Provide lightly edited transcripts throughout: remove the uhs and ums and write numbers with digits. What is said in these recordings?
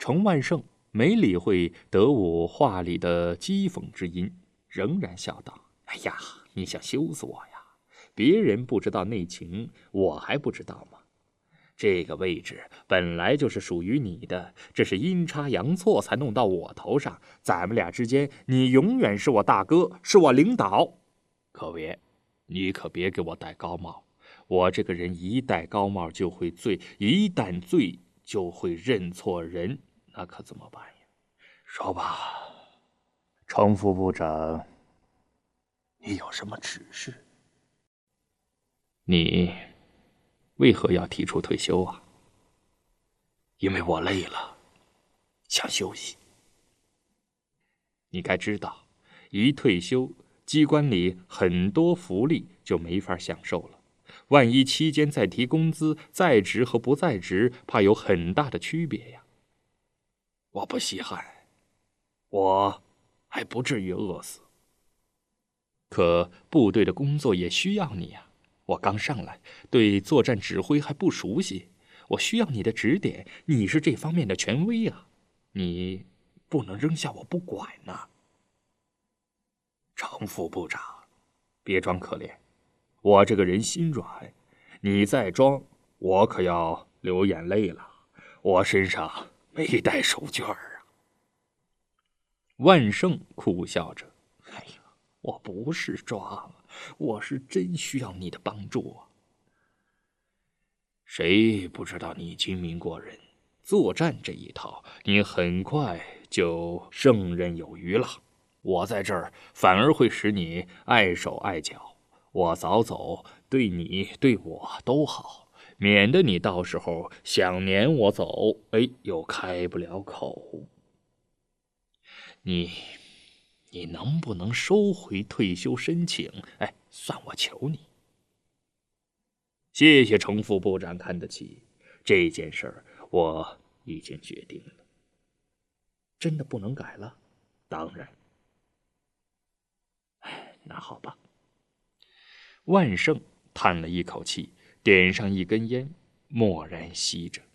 程万胜没理会德武话里的讥讽之音，仍然笑道：“哎呀，你想羞死我呀？别人不知道内情，我还不知道吗？这个位置本来就是属于你的，这是阴差阳错才弄到我头上。咱们俩之间，你永远是我大哥，是我领导。你可别给我戴高帽。我这个人一戴高帽就会醉，一旦醉就会认错人，那可怎么办呀？说吧，程副部长，你有什么指示？你为何要提出退休啊？因为我累了，想休息。你该知道，一退休，机关里很多福利就没法享受了。万一期间再提工资，在职和不在职，怕有很大的区别呀。我不稀罕，我还不至于饿死。可部队的工作也需要你呀。我刚上来，对作战指挥还不熟悉，我需要你的指点，你是这方面的权威啊，你不能扔下我不管呐。程副部长，别装可怜，我这个人心软，你再装，我可要流眼泪了。我身上没带手绢啊。万胜苦笑着：“哎呀，我不是装，我是真需要你的帮助啊。谁不知道你精明过人，作战这一套，你很快就胜任有余了。我在这儿反而会使你碍手碍脚，我早走，对你对我都好，免得你到时候想撵我走，又开不了口。你能不能收回退休申请？算我求你。谢谢程副部长看得起，这件事儿我已经决定了。真的不能改了？当然。那好吧。万胜叹了一口气，点上一根烟，默然吸着。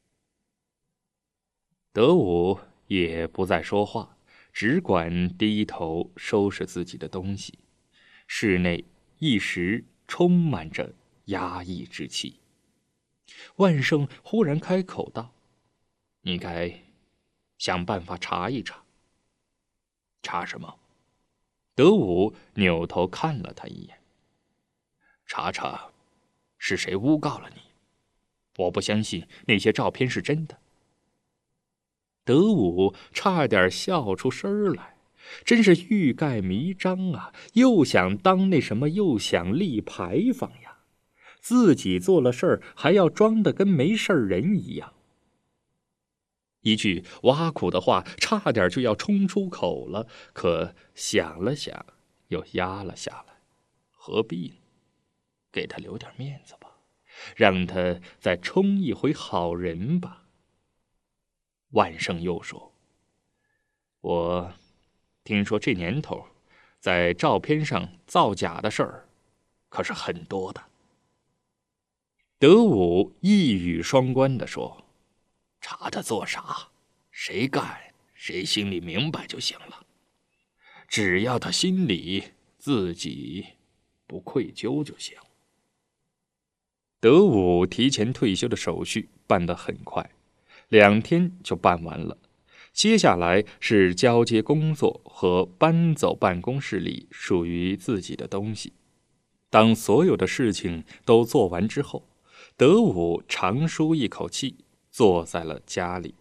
德武也不再说话，只管低头收拾自己的东西。室内一时充满着压抑之气。万胜忽然开口道：“你该想办法查一查。”查什么？德武扭头看了他一眼。查查是谁诬告了你。我不相信那些照片是真的。德武差点笑出声来，真是欲盖弥彰啊！又想当那什么，又想立牌坊呀，自己做了事儿还要装得跟没事人一样。一句挖苦的话差点就要冲出口了，可想了想又压了下来。何必呢？给他留点面子吧，让他再充一回好人吧。万胜又说：“我听说这年头，在照片上造假的事儿，可是很多的。”德武一语双关地说：“查他做啥？谁干，谁心里明白就行了。只要他心里自己不愧疚就行。”德武提前退休的手续办得很快，2天就办完了。接下来是交接工作和搬走办公室里属于自己的东西。当所有的事情都做完之后，德武长舒一口气，坐在了家里。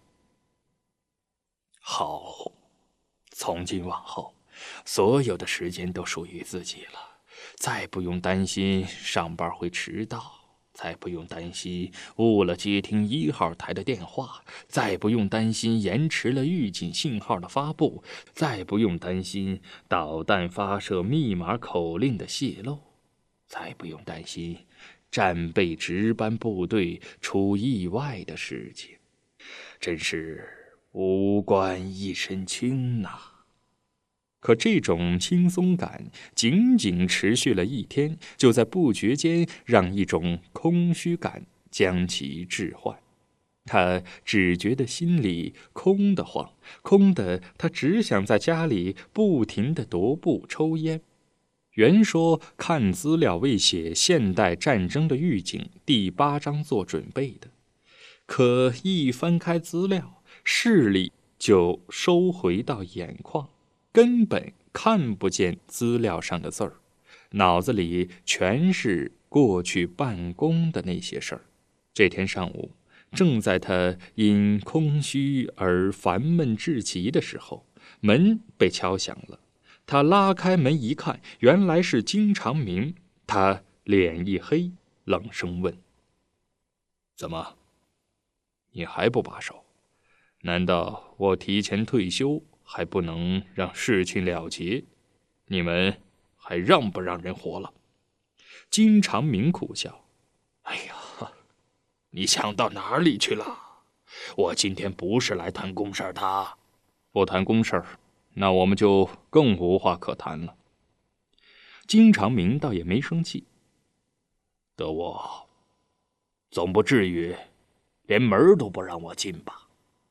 好，从今往后，所有的时间都属于自己了，再不用担心上班会迟到，再不用担心误了接听1号台的电话，再不用担心延迟了预警信号的发布，再不用担心导弹发射密码口令的泄露，再不用担心战备值班部队出意外的事情，真是无官一身轻呐。可这种轻松感仅仅持续了1天，就在不觉间让一种空虚感将其置换。 他只觉得心里空得慌，空得他只想在家里不停地踱步抽烟。原说看资料为写现代战争的预警第8章做准备的，可一翻开资料，视力就收回到眼眶，根本看不见资料上的字儿，脑子里全是过去办公的那些事儿。这天上午，正在他因空虚而烦闷至极的时候，门被敲响了。他拉开门一看，原来是金长明。他脸一黑，冷声问：“怎么，你还不罢手？难道我提前退休还不能让事情了结？你们还让不让人活了？”金长明苦笑：“哎呀，你想到哪里去了？我今天不是来谈公事的。不谈公事，那我们就更无话可谈了。”金长明倒也没生气：“德沃，总不至于连门都不让我进吧？”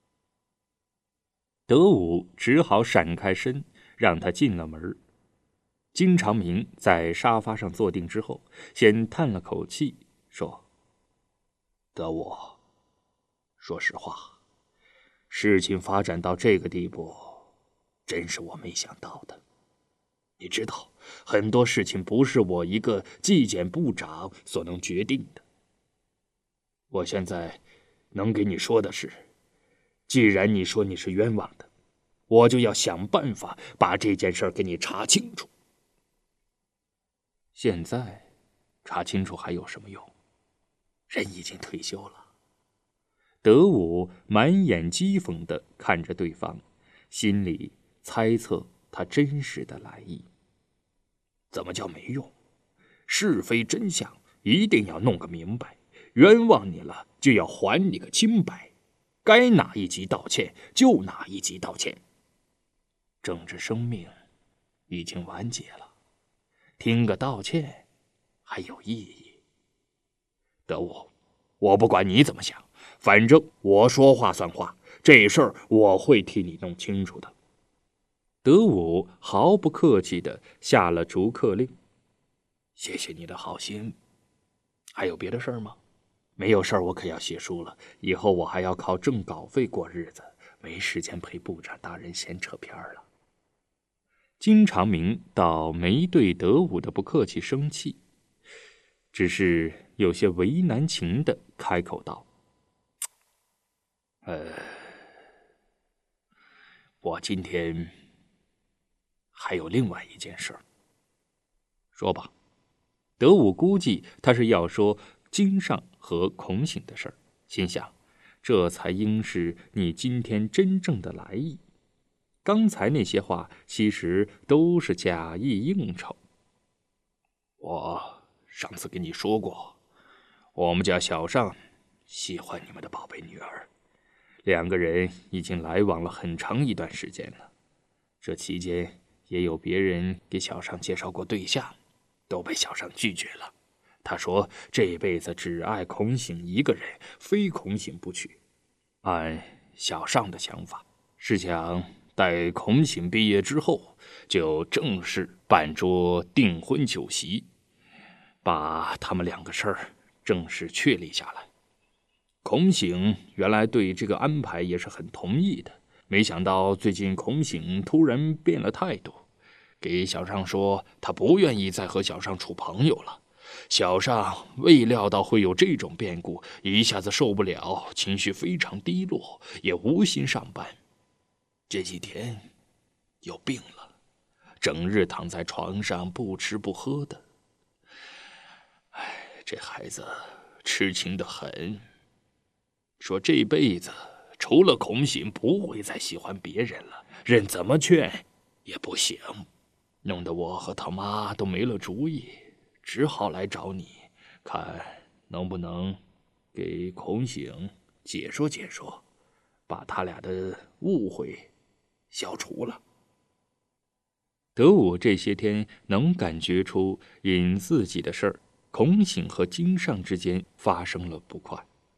德武只好闪开身，让他进了门。金长明在沙发上坐定之后，先叹了口气，说：“德武，说实话，事情发展到这个地步，真是我没想到的。你知道，很多事情不是我一个纪检部长所能决定的。我现在能给你说的是，既然你说你是冤枉的，我就要想办法把这件事给你查清楚。现在查清楚还有什么用？人已经退休了。”德武满眼讥讽地看着对方，心里猜测他真实的来意。怎么叫没用？是非真相一定要弄个明白，冤枉你了就要还你个清白，该哪一级道歉就哪一级道歉。政治生命已经完结了，听个道歉还有意义？德武，我不管你怎么想，反正我说话算话，这事儿我会替你弄清楚的。德武毫不客气地下了逐客令：“谢谢你的好心。还有别的事儿吗？”“没有事儿，我可要写书了，以后我还要靠挣稿费过日子，没时间陪部长大人闲扯片了。”金长明倒没对德武的不客气生气，只是有些为难情地开口道：“我今天还有另外一件事儿。”“说吧。”德武估计他是要说金上和孔醒的事儿，心想，这才应是你今天真正的来意。刚才那些话其实都是假意应酬。我上次跟你说过，我们家小尚喜欢你们的宝贝女儿，2个人已经来往了很长一段时间了。这期间也有别人给小尚介绍过对象，都被小尚拒绝了。他说这辈子只爱孔醒一个人，非孔醒不娶。按小尚的想法，是想待孔醒毕业之后，就正式办桌订婚酒席，把他们2个事儿正式确立下来。孔醒原来对这个安排也是很同意的，没想到最近孔醒突然变了态度，给小尚说他不愿意再和小尚处朋友了。小尚未料到会有这种变故，一下子受不了，情绪非常低落，也无心上班。这几天又病了，整日躺在床上不吃不喝的。这孩子痴情得很，说这辈子除了孔醒不会再喜欢别人了，任怎么劝也不行，弄得我和他妈都没了主意，只好来找你，看能不能给孔醒解说解说，把他俩的误会消除了。德武这些天能感觉出因自己的事儿，孔醒和金上之间发生了不快，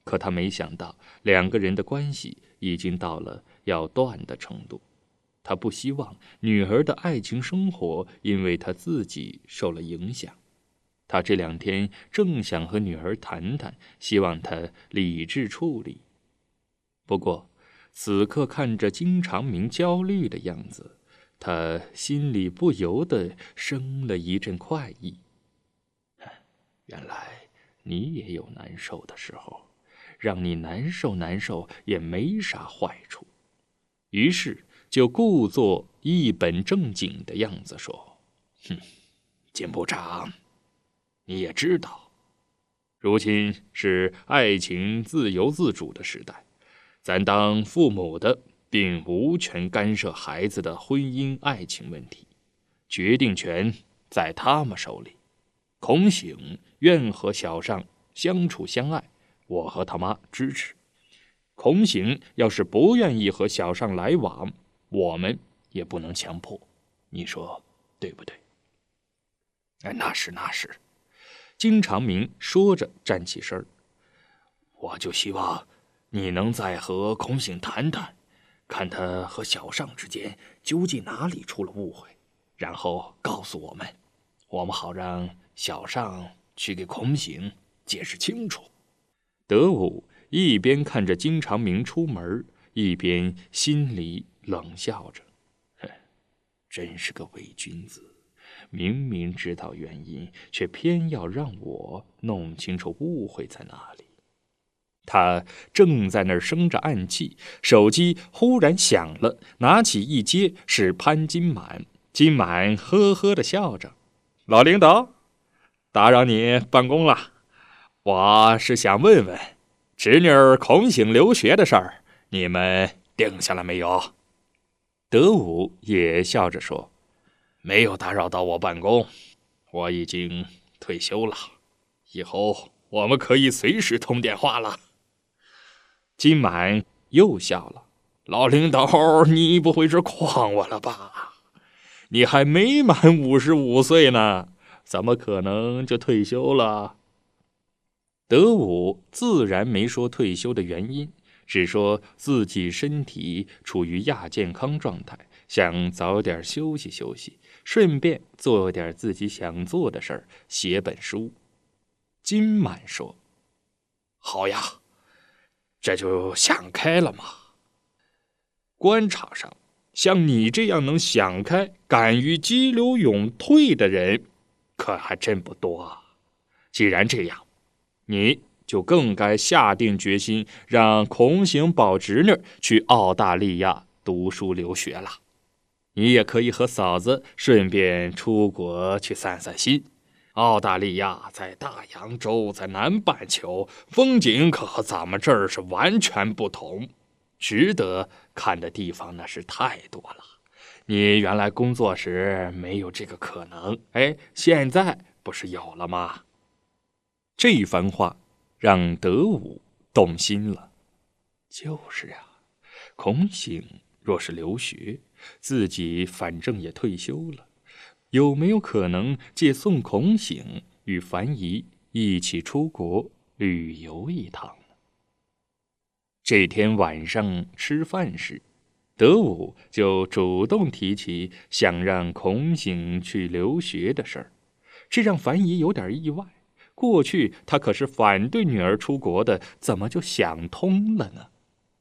可他没想到两个人的关系已经到了要断的程度。他不希望女儿的爱情生活因为他自己受了影响。他这2天正想和女儿谈谈，希望她理智处理。不过此刻看着金长明焦虑的样子，他心里不由得生了一阵快意。原来你也有难受的时候，让你难受也没啥坏处。于是就故作一本正经的样子说：金部长，你也知道，如今是爱情自由自主的时代，咱当父母的并无权干涉孩子的婚姻爱情问题，决定权在他们手里。孔醒愿和小尚相处相爱，我和他妈支持。孔醒要是不愿意和小尚来往，我们也不能强迫，你说对不对？那是。金长明说着站起身，我就希望你能再和孔醒谈谈，看他和小尚之间究竟哪里出了误会，然后告诉我们好让小尚去给孔醒解释清楚。德武一边看着金长明出门，一边心里冷笑着，真是个伪君子，明明知道原因，却偏要让我弄清楚误会在哪里。他正在那儿生着暗气，手机忽然响了，拿起一接是潘金满。金满呵呵地笑着：老领导，打扰你办公了，我是想问问侄女孔醒留学的事儿，你们定下了没有？德武也笑着说：没有打扰到我办公，我已经退休了，以后我们可以随时通电话了。金满又笑了：老领导，你不会是诓我了吧？你还没满55岁呢，怎么可能就退休了？德武自然没说退休的原因，只说自己身体处于亚健康状态，想早点休息休息，顺便做点自己想做的事儿，写本书。金满说：好呀，这就想开了嘛。官场上像你这样能想开、敢于激流勇退的人可还真不多啊。既然这样，你就更该下定决心让孔醒宝侄女去澳大利亚读书留学了。你也可以和嫂子顺便出国去散散心。澳大利亚在大洋洲，在南半球，风景可和咱们这儿是完全不同，值得看的地方那是太多了。你原来工作时没有这个可能，现在不是有了吗？这番话让德武动心了。就是啊，孔醒若是留学，自己反正也退休了，有没有可能借送孔醒与樊姨一起出国旅游一趟呢？这天晚上吃饭时，德武就主动提起想让孔醒去留学的事儿，这让樊姨有点意外。过去他可是反对女儿出国的，怎么就想通了呢？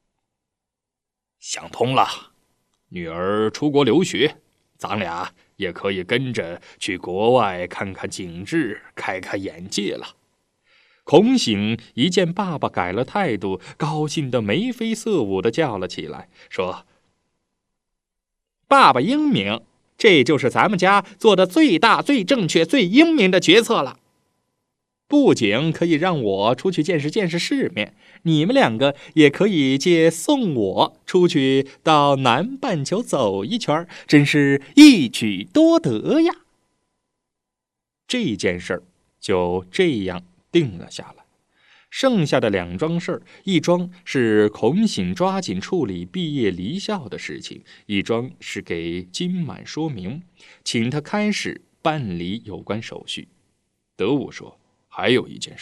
想通了，女儿出国留学，咱俩也可以跟着去国外看看景致，开开眼界了。孔醒一见爸爸改了态度，高兴得眉飞色舞地叫了起来，说：爸爸英明，这就是咱们家做的最大、最正确、最英明的决策了。不仅可以让我出去见识见识世面，你们两个也可以借送我出去到南半球走一圈，真是一举多得呀。这件事儿就这样定了下来。剩下的2桩事儿，一桩是孔醒抓紧处理毕业离校的事情，一桩是给金满说明，请他开始办理有关手续。德武说，还有一件事，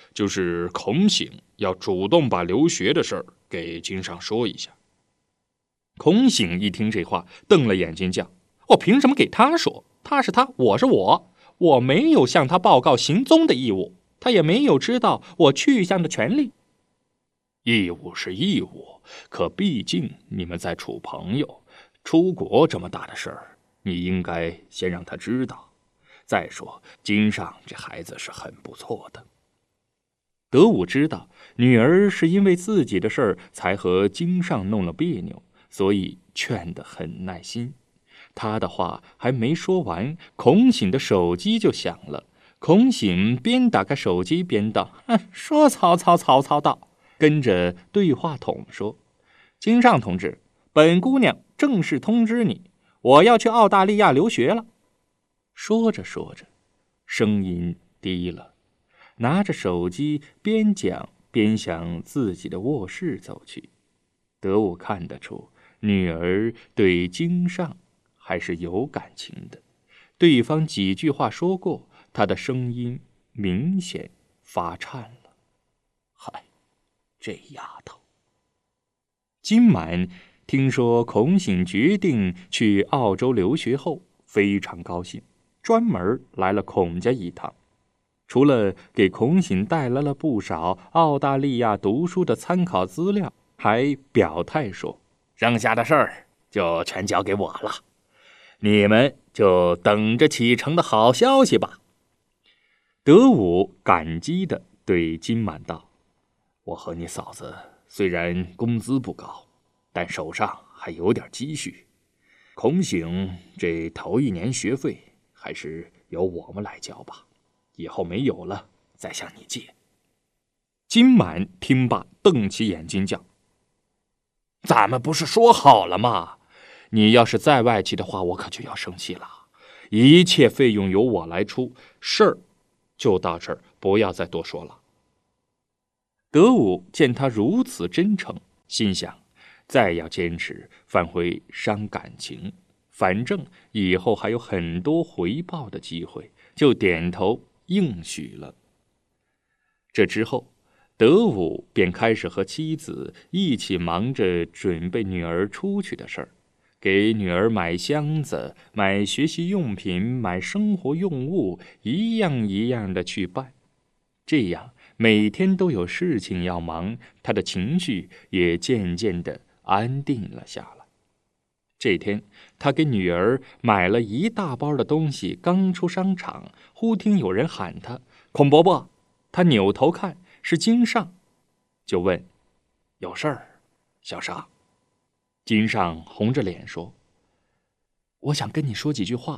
就是孔醒要主动把留学的事儿给经上说一下。孔醒一听这话，瞪了眼睛讲：我凭什么给他说？他是他，我是我，我没有向他报告行踪的义务，他也没有知道我去向的权利。义务是义务，可毕竟你们在处朋友，出国这么大的事儿，你应该先让他知道。再说，经上这孩子是很不错的。德武知道女儿是因为自己的事儿才和经上弄了别扭，所以劝得很耐心。他的话还没说完，孔醒的手机就响了。孔醒边打开手机边道：说曹操道。跟着对话筒说：经上同志，本姑娘正式通知你，我要去澳大利亚留学了。说着说着，声音低了，拿着手机边讲边向自己的卧室走去。德武看得出女儿对经上还是有感情的，对方几句话说过，她的声音明显发颤了。嗨，这丫头。今晚听说孔醒决定去澳洲留学后，非常高兴，专门来了孔家一趟。除了给孔醒带来了不少澳大利亚读书的参考资料，还表态说，剩下的事儿就全交给我了，你们就等着启程的好消息吧。德武感激地对金满道：我和你嫂子虽然工资不高，但手上还有点积蓄，孔醒这头1年学费还是由我们来交吧，以后没有了再向你借。金满听罢瞪起眼睛讲：咱们不是说好了吗？你要是再外戚的话，我可就要生气了。一切费用由我来出，事儿就到这儿，不要再多说了。德武见他如此真诚，心想再要坚持反会伤感情，反正以后还有很多回报的机会，就点头应许了。这之后，德武便开始和妻子一起忙着准备女儿出去的事儿，给女儿买箱子、买学习用品、买生活用物，一样一样的去办。这样每天都有事情要忙，他的情绪也渐渐的安定了下来。这天，他给女儿买了一大包的东西，刚出商场，忽听有人喊他：孔伯伯。他扭头看，是经上，就问：有事儿，小沙？经上红着脸说：我想跟你说几句话。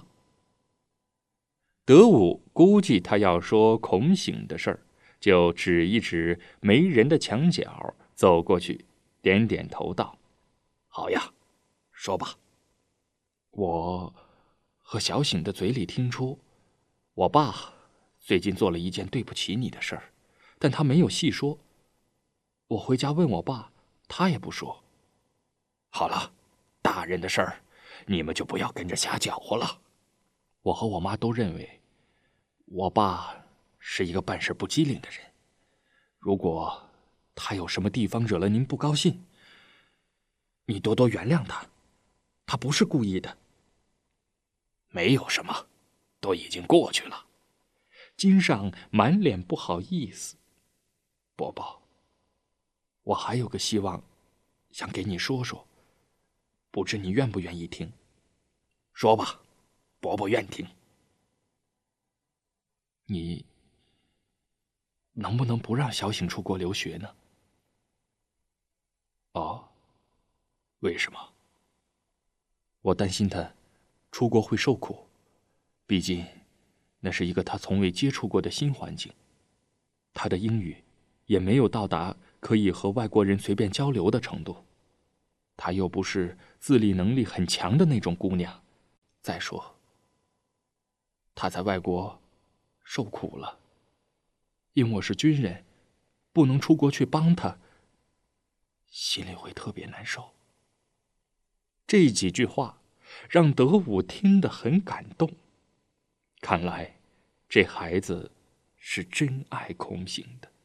德武估计他要说孔醒的事儿，就指一指没人的墙角，走过去，点点头道：好呀，说吧。我和小醒的嘴里听出，我爸最近做了一件对不起你的事儿，但他没有细说。我回家问我爸，他也不说。好了，大人的事儿，你们就不要跟着瞎搅和了。我和我妈都认为，我爸是一个办事不机灵的人。如果他有什么地方惹了您不高兴，你多多原谅他，他不是故意的。没有什么，都已经过去了。金上满脸不好意思。伯伯，我还有个希望，想给你说说，不知你愿不愿意听？说吧，伯伯愿听。你能不能不让小醒出国留学呢？哦，为什么？我担心他出国会受苦，毕竟那是一个他从未接触过的新环境，他的英语也没有到达可以和外国人随便交流的程度，他又不是自理能力很强的那种姑娘。再说，他在外国受苦了，因我是军人，不能出国去帮他，心里会特别难受。这几句话让德武听得很感动，看来这孩子是真爱孔醒的。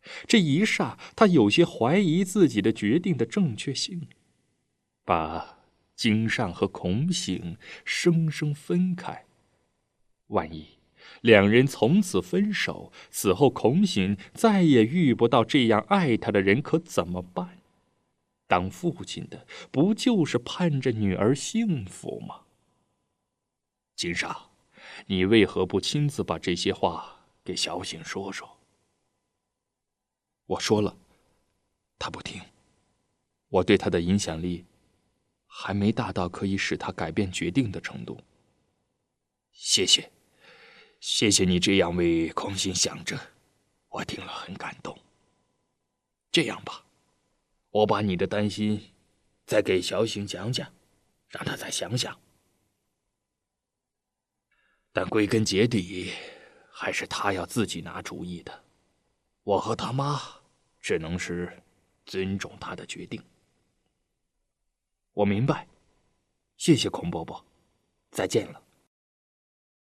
这一霎，他有些怀疑自己的决定的正确性，把经上和孔醒生生分开。万一两人从此分手，此后孔醒再也遇不到这样爱他的人，可怎么办？当父亲的不就是盼着女儿幸福吗？金莎，你为何不亲自把这些话给小醒说说？我说了，他不听。我对他的影响力还没大到可以使他改变决定的程度。谢谢，谢谢你这样为孔醒想着，我听了很感动。这样吧，我把你的担心再给小醒讲讲，让他再想想。但归根结底，还是他要自己拿主意的。我和他妈只能是尊重他的决定。我明白，谢谢孔伯伯，再见了。